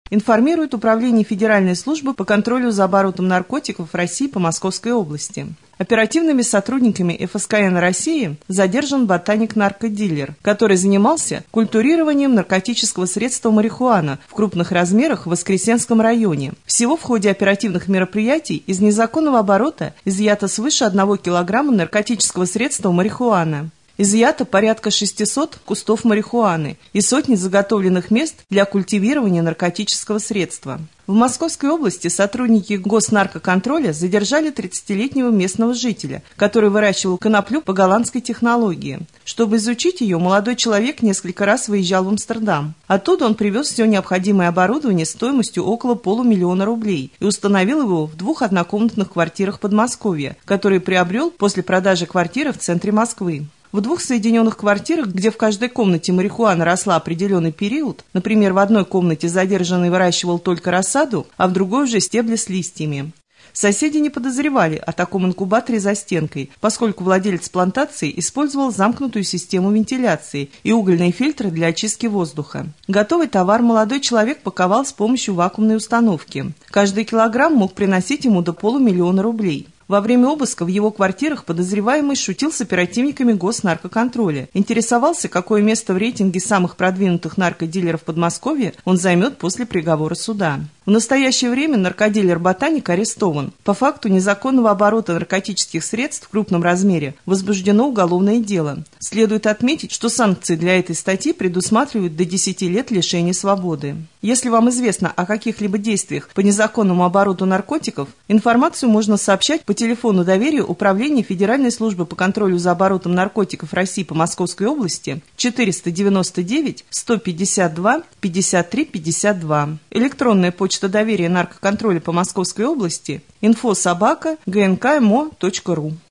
информирует Управление Федеральной службы по контролю за оборотом наркотиков России по Московской области. Оперативными сотрудниками ФСКН России задержан ботаник-наркодилер, который занимался культурированием наркотического средства марихуана в крупных размерах в Воскресенском районе. Всего в ходе оперативных мероприятий из незаконного оборота изъято свыше 1 килограмма наркотического средства марихуана. Изъято порядка 600 кустов марихуаны и сотни заготовленных мест для культивирования наркотического средства. В Московской области сотрудники Госнаркоконтроля задержали 30-летнего местного жителя, который выращивал коноплю по голландской технологии. Чтобы изучить ее, молодой человек несколько раз выезжал в Амстердам. Оттуда он привез все необходимое оборудование стоимостью около $500 000 рублей и установил его в 2 однокомнатных квартирах Подмосковья, которые приобрел после продажи квартиры в центре Москвы. В 2 соединенных квартирах, где в каждой комнате марихуана росла определенный период, например, в одной комнате задержанный выращивал только рассаду, а в другой уже стебли с листьями. Соседи не подозревали о таком инкубаторе за стенкой, поскольку владелец плантации использовал замкнутую систему вентиляции и угольные фильтры для очистки воздуха. Готовый товар молодой человек паковал с помощью вакуумной установки. Каждый килограмм мог приносить ему до $500 000 рублей. Во время обыска в его квартирах подозреваемый шутил с оперативниками Госнаркоконтроля, интересовался, какое место в рейтинге самых продвинутых наркодилеров Подмосковья он займет после приговора суда. В настоящее время наркодилер-ботаник арестован. По факту незаконного оборота наркотических средств в крупном размере возбуждено уголовное дело. Следует отметить, что санкции для этой статьи предусматривают до 10 лет лишения свободы. Если вам известно о каких-либо действиях по незаконному обороту наркотиков, информацию можно сообщать по телефону доверия Управления Федеральной службы по контролю за оборотом наркотиков России по Московской области 499 152 53 52. Электронная почта доверия наркоконтроля по Московской области info@gnкмо.ru.